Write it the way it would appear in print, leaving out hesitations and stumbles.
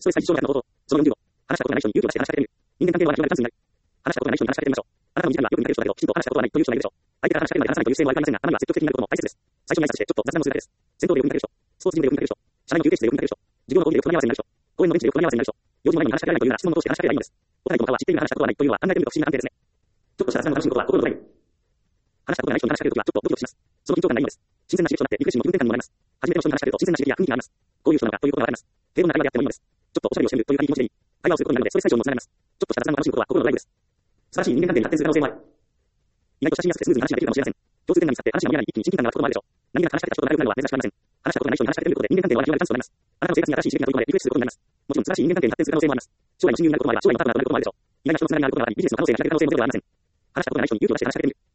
ストレス解消の方法。その4を。話したことがない人に勇気を出して話しかけてみる。人間関係は広がるチャンスになる。話したことがない人に話しかけてみましょう。あなたの身近にはよく見かける人だけど、きちんと話したことがないという人がいるでしょう。相手から話しかけるまで話さないという姿勢もありかねませんが、たまには積極的になることも大切です。最初に挨拶して、ちょっと雑談をするだけです。戦闘でよく見かける人。スポーツジムでよく見かける人。社内の休憩室でよく見かける人。授業の講義で横並び合わせになる人。公園のベンチで横並び合わせになる人。用事の前に話しかけられないというなら質問を通して話しかければいいのです。お互いとも他は知っているが話したことはないというのは考えてみると不思議な関係ですね。ちょっとした雑談を楽しむことは心のドライブ。話したことがない人に話しかけるときはちょっとドキドキします。その緊張感がいいのです。新鮮な刺激となってリフレッシュの気分転換にもなります。初めての人に話しかけると新鮮な刺激や雰囲気があります。こういう人なのかということがわかります。平凡な会話であってもいいのです。ちょっとおしゃべりをしてみるという軽い気持ちでいい。会話をすることになるのでストレス解消にもつながります。ちょっとした雑談を楽しむことは心のドライブです。素晴らしい人間関係に発展する可能性もある。意外と親しみやすくてスムーズに話ができるかもしれません。共通点が見つかって話が見えない一気に親近感が湧くこともあるでしょう。何気なく話しかけた人が仲良くなるのは珍しくありません。話したことがない人に話しかけてみることで人間関係の輪が広がるチャンスとなります。あなたの生活に新しい刺激が飛び込まれリフレッシュすることになります。もちろん素晴らしい人間関係に発展する可能性もあります。将来の親友になることもあれば将来のパートナーとなることもあるでしょう。意外な人のつながりがあることもありビジネスの可能性が開ける可能性もゼロではありません。話したことがない人に勇気を出して話しかけてみる。